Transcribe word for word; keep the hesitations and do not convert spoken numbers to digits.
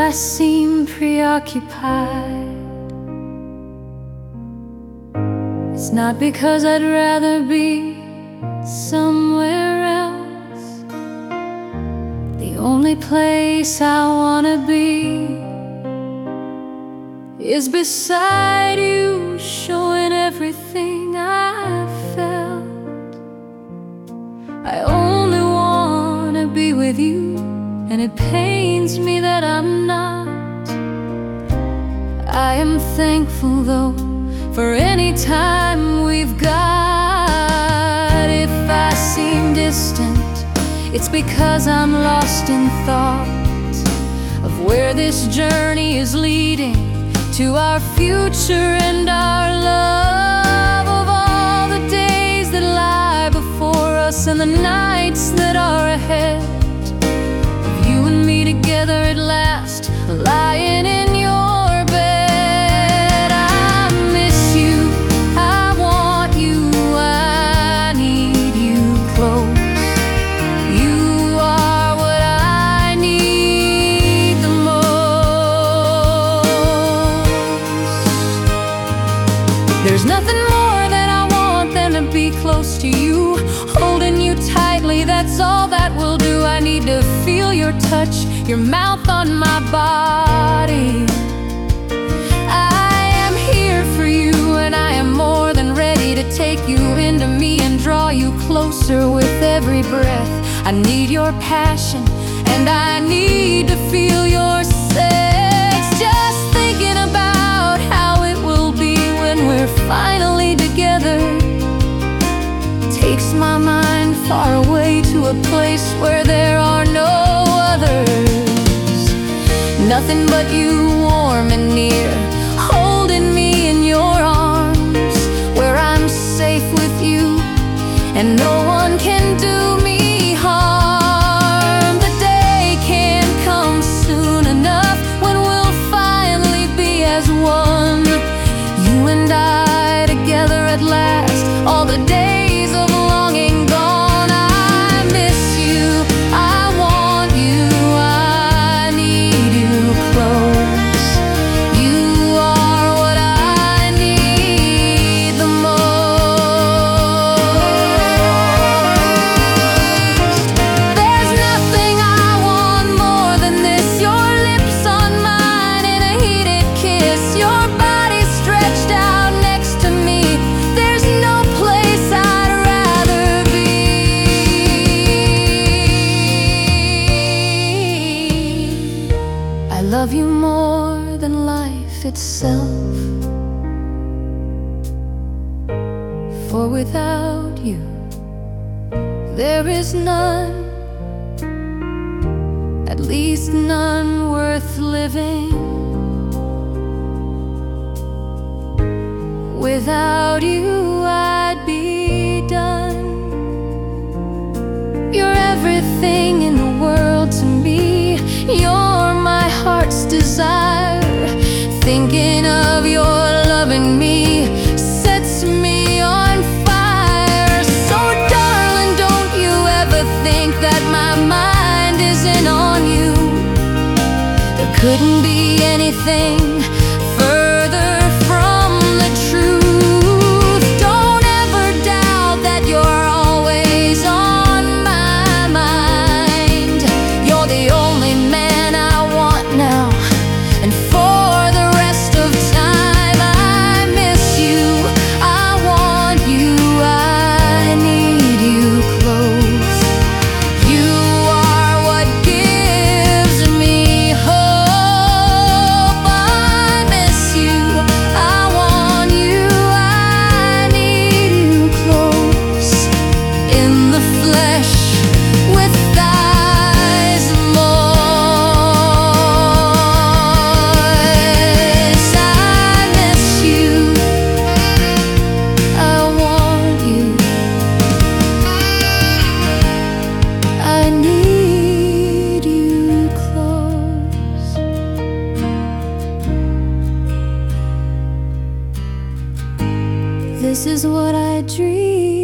I seem preoccupied, it's not because I'd rather be somewhere else. The only place I wanna be is beside you, showing everything I've felt. I only wanna be with you, and it pains me that I'm not. I am thankful though for any time we've got. If I seem distant, it's because I'm lost in thought of where this journey is leading, to our future and our love, of all the days that lie before us and the nights that are ahead, of you and me together at last, lying in your bed. I miss you, I want you, I need you close. You are what I need the most. There's nothing more that I want than to be close to you, holding you tightly, that's all that will do. I need to feel your touch, your mouth on my body. I am here for you, and I am more than ready to take you into me and draw you closer with every breath. I need your passion, and I need to feel your sex. Just thinking about how it will be when we're finally together takes my mind far away to a place where there are no others. Nothing but you, warm and near, holding me in your arms, where I'm safe with you and no one can do me harm. The day can't come soon enough when we'll finally be as one, you and I together at last, all the days of longing gone. I miss you, I want you, I need you close. You are what I need the most. There's nothing I want more than this, your lips on mine in a heated kiss, your body stretched out next to me. There's no place I'd rather be. I love you more than life itself, for without you there is none, at least none worth living. Without you I'd be done. You're everything in the world to me, you're my heart's desire. Thinking of your loving me sets me on fire. So darling, don't you ever think that my mind isn't on you. There couldn't be anything further from the truth. Don't ever doubt that you're always on my mind. You're the only man I want now, and for the rest of time. I miss you, I want you, I need you close. You are what gives me hope. I miss you, I want you, I need you close. In the flesh, with eyes moist. I miss you, I want you, I need you close. This is what I dream